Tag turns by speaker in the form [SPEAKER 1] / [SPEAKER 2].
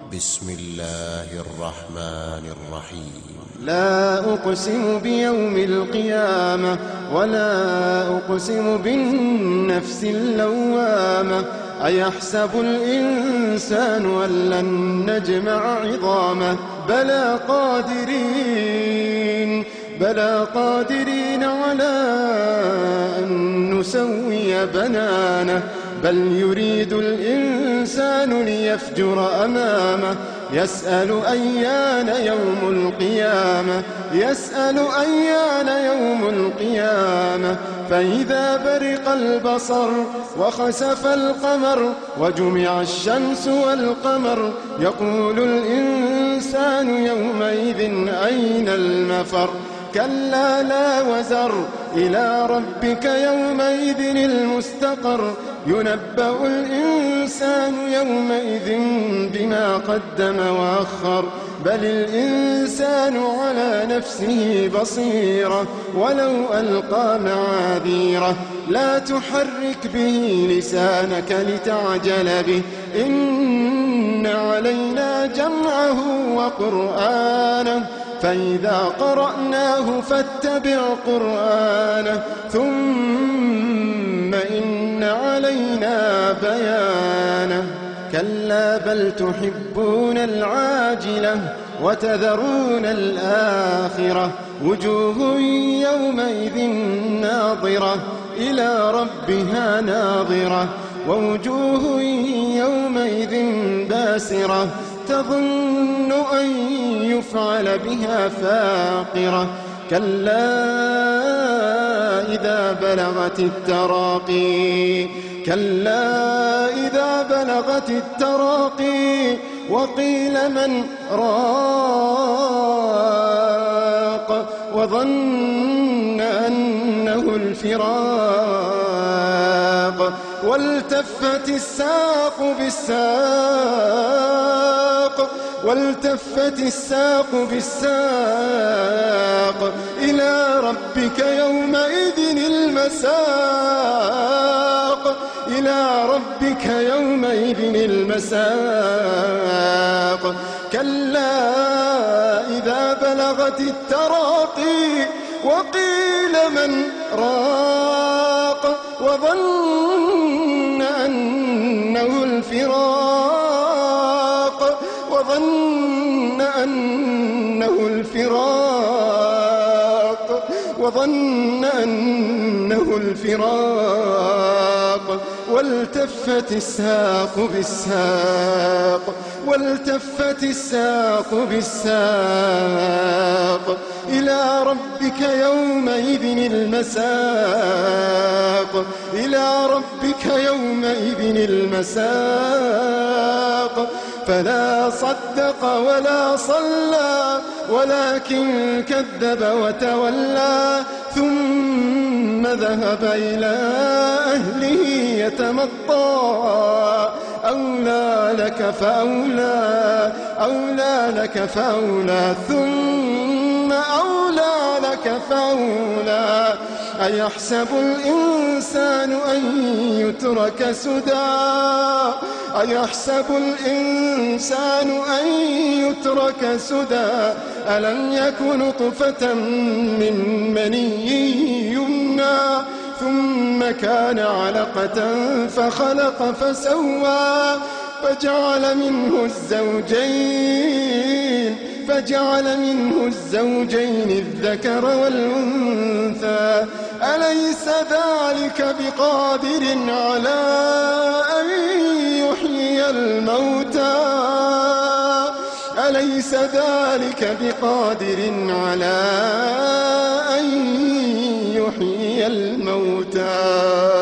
[SPEAKER 1] بسم الله الرحمن الرحيم.
[SPEAKER 2] لا أقسم بيوم القيامة ولا أقسم بالنفس اللوامة أيحسب الإنسان أن لن نجمع عظامه بلى قادرين على أن نسوي بنانه بل يريد الإنسان ليفجر أمامه يسأل أيان يوم القيامة فإذا برق البصر وخسف القمر وجمع الشمس والقمر يقول الإنسان يومئذ أين المفر كلا لا وزر إلى ربك يومئذ المستقر ينبأ الإنسان يومئذ بما قدم وأخر بل الإنسان على نفسه بصيرة ولو ألقى معاذيره لا تحرك به لسانك لتعجل به إن علينا جمعه وقرآنه فإذا قرأناه فاتبع قرآنه ثم إن علينا بيانه كلا بل تحبون العاجلة وتذرون الآخرة وجوه يومئذ ناظرة إلى ربها ناظرة ووجوه يومئذ باسرة تظن أن يفعل بها فاقرة كلا إذا بلغت التراقي وقيل من راق وظن أنه الفراق والتفت الساق بالساق إلى ربك يومئذ المساق كلا إذا بلغت التراقي وقيل من راق وظن أنه الفراق والتفت الساق بالساق إلى ربك يومئذ المساق فلا صدق ولا صلى ولكن كذب وتولى ثم ذهب إلى أهله يتمطى أولى لك فأولى ثم أولى لك فأولى أيحسب الإنسان أن يترك سدى ألم يك نطفة من مني يمنى ثم كان علقة فخلق فسوى فجعل منه الزوجين الذكر والأنثى أليس ذلك بقادر على أن يحيي الموتى